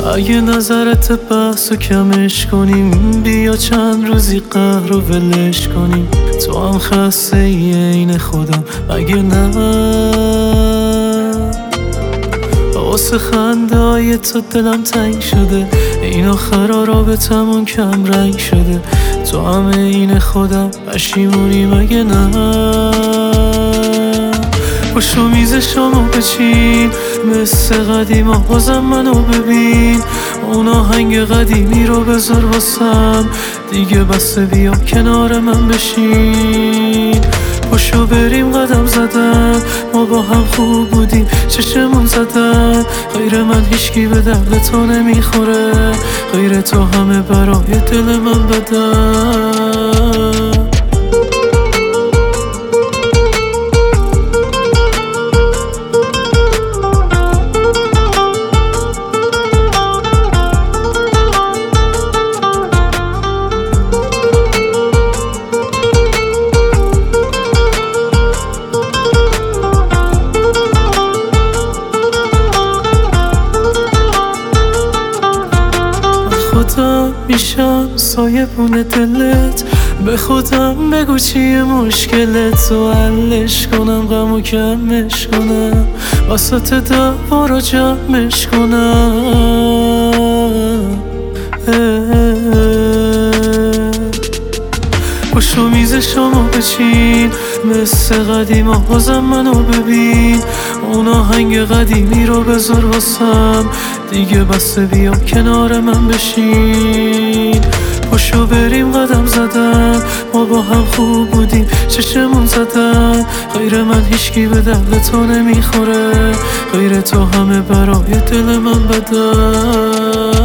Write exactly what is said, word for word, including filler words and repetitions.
اگه نظرت بحث و کمش کنیم، بیا چند روزی قهر و ولش کنیم. تو هم خسته ای این خودم مگه نه؟ واسه خنده‌های تو دلم تنگ شده، این آخرا رابطمون کم رنگ شده. تو هم این خودم پشیمونی مگه نه؟ پشو میز شما بچین مثل قدیم ها، بازم منو ببین. اون آهنگ قدیمی رو بذار واسم، دیگه بسته بیا کنار من بشین. پشو بریم قدم زدن، ما با هم خوب بودیم چشمون زدن. غیر من هیچکی به درد تو نمیخوره، غیر تو همه برای دل من بدن. خودم میشم سایبون دلت، به خودم بگو چیه مشکلت و حلش کنم، غمو کمش کنم، وسط دعوا رو جمعش کنم. پشو میز شما بچین مثل قدیم ها، بازم منو ببین. اون آهنگ قدیمی رو بذار واسم، دیگه بسته بیا کنار من بشین. پشو بریم قدم زدن، ما با هم خوب بودیم چشمون زدن. غیر من هیچکی به درد تو نمیخوره، غیر تو همه برای دل من بدن.